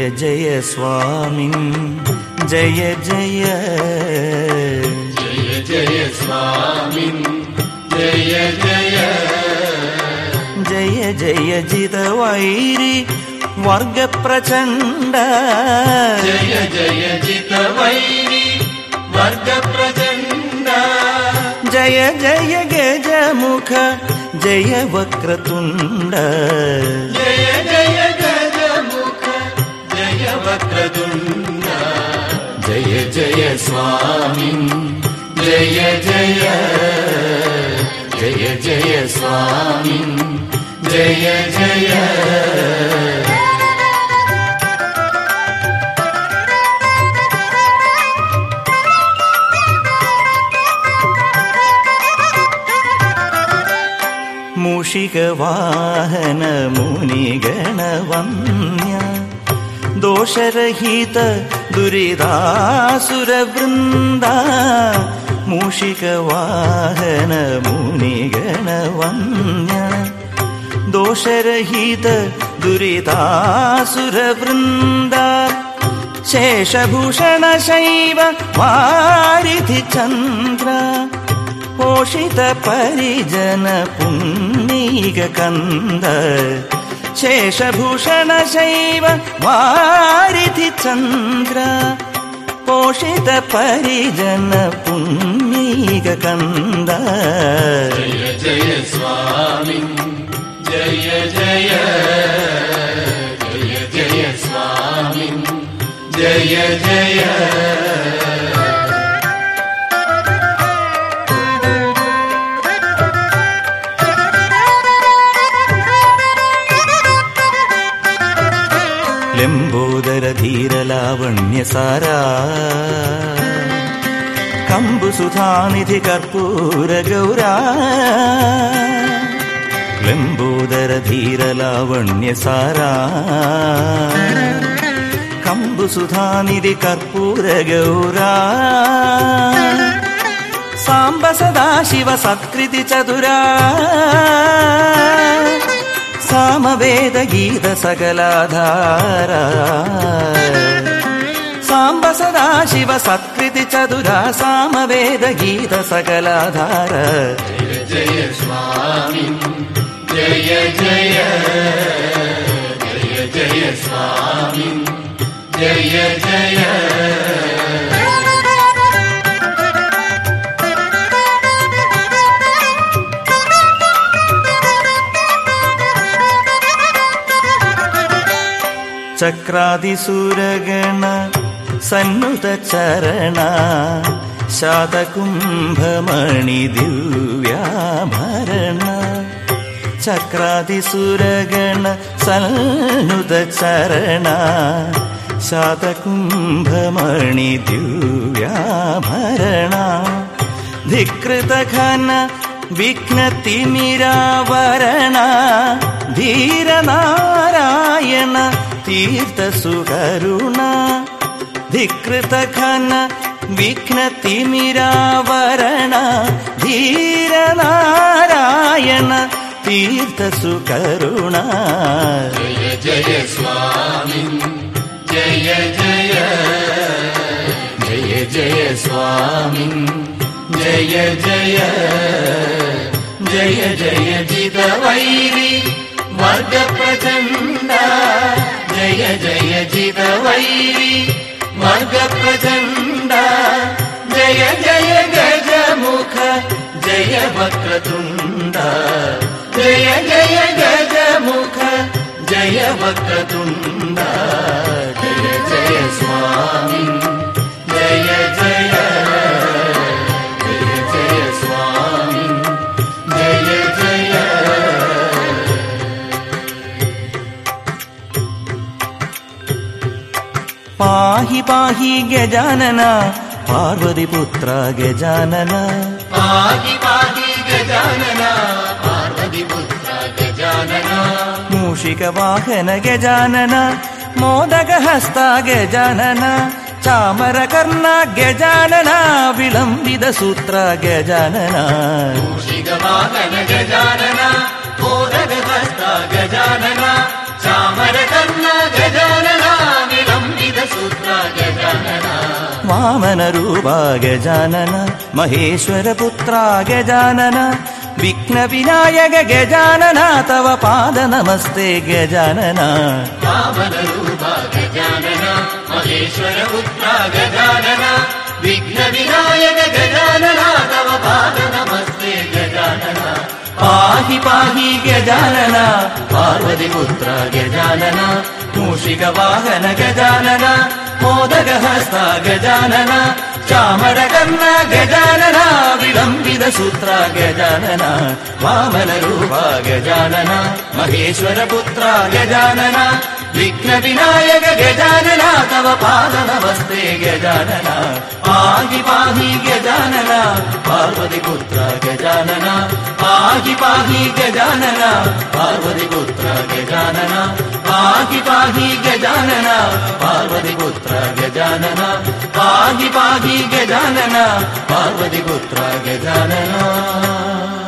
ജയ സ്വാമിൻ ജയ ജയ ജയ ജയ സ്വാമിൻ ജയ ജയ ജയ ജയ ജിതവൈരി വർഗപ്രചണ്ഡ ജയ ജയ ജിതവൈരി വർഗപ്രചണ്ഡ ജയ ജയ ഗജമുഖ ജയ വക്രതുണ്ഡ ജയ ജയ ഗജമുഖ ജയ വക്രതുണ്ഡ ജയ ജയ സ്വാമിൻ ജയ ജയ ജയ ജയ സ്വാമിൻ ജയ ജയ മൂഷികവാഹന മുനിഗണവന്യ ദോഷരഹിത ദുരിതാസുരവൃന്ദ മൂഷികവാഹന മുനിഗണവന്യ ദോഷരഹിത ദുരിതാസുരവൃന്ദ ശേഷഭൂഷണ ശൈവ വാരിധി ചന്ദ്ര പോഷിത പരിജന പുണ്യക കന്ദ ശേഷഭൂഷണ ശൈവ വാരിധി ചന്ദ്ര പോഷിത പരിജന പുണ്യക കന്ദ ജയ ജയ സ്വാമി ജയ ജയ ജയ ജയ സ്വാമി ജയ ജയ ലംബോദര ധീരലാവണ്യസാരാ കമ്പുസുധാനിധി കർപ്പൂര ഗൗരാ ലംബോദര ധീരലാവണ്യസാരാ കമ്പുസുധാനിധി കർപ്പൂര ഗൗരാ സാംബ സദാശിവ സത്കൃതി ചതുരാ സാമവേദ ഗീത സകലാധാര സാംബ സദാശിവ സത്കൃതി ചതുര സാമവേദ ഗീത സകലാധാര ജയ ജയ സ്വാമി ജയ ജയ ജയ ജയ സ്വാമി ജയ ജയ ചക്രാതിസുരഗണ സന്നുത ചരണ ശാതകുംഭമണി ദിവ്യാഭരണ ചക്രാതിസുരഗണ സന്നുത ചരണ ശാതകുംഭമണി ദിവ്യാഭരണ ധികൃതഘന വിഘ്നതിമിരാവരണ ധീരനാരായണ തീർത്ഥസുകരുണ ധികൃതഘന വിഘ്നതിമിരാവരണ ധീരനാരായണ തീർത്ഥസുകരുണ ജയ ജയ സ്വാമി ജയ ജയ ജയ ജയ സ്വാമി ജയ ജയ ജയ ജയ ജിതവൈരി വർഗപ്രചണ്ഡ ജയ ജയ ജിതവൈരി വർഗപ്രചണ്ഡ ജയ ജയ ഗജമുഖ ജയ വക്രതുണ്ഡ ജയ ജയ ഗജമുഖ ജയ വക്രതുണ്ഡ ജയ ജയ സ്വാമി ജയ ജയ ജയ ജയ സ്വാമി ജയ ജയ പാഹി പാഹി ഗജാനന പാർവതിപുത്ര ഗജാനന പാഹി പാഹി ഗജാനന പാർവതിപുത്ര ഗജാനന മൂഷികവാഹന ഗജാനന മോദകഹസ്ത ഗജാനന ചാമരകർണ ഗജാനന വിളംബിത സൂത്ര ഗജാനന മൂഷികവാഹന ഗജാനന മോദകഹസ്ത ഗജാനന ചാമരകർണ ഗജാനന വിധസൂത്ര ഗജാനന വാമനരൂപ ഗജാനന മഹേശ്വരപുത്ര ഗജാനന വിഘ്നവിനായക ഗജാനന തവ പാദ നമസ്തേ ഗജാനന വാമനരൂപ ഗജാനന മഹേശ്വരപുത്ര ഗജാനന വിഘ്നവിനായക ഗജാനന തവ പാദ നമസ്തേ ഗജാനന പാഹി പാഹി ഗജാനന പാർവതിപുത്ര ഗജാനന മൂഷികവാഹന ഗജാനന മോദകഹസ്ത ഗജാനന ചാമരകർണ ഗജാനന വിളംബിതസൂത്ര ഗജാനന വാമനരൂപ ഗജാനന മഹേശ്വരപുത്ര ഗജാനന വിഘ്നവിനായക ഗജാനന തവ പാദ നമസ്തേ ഗജാനന പാഹി പാഹി ഗജാനന പാർവതിപുത്ര ഗജാനന പാഹി പാഹി ഗജാനന പാർവതിപുത്ര ഗജാനന പാഹി പാഹി ഗജാനന പാർവതിപുത്ര ഗജാനന പാഹി പാഹി ഗജാനന പാർവതിപുത്ര ഗജാനന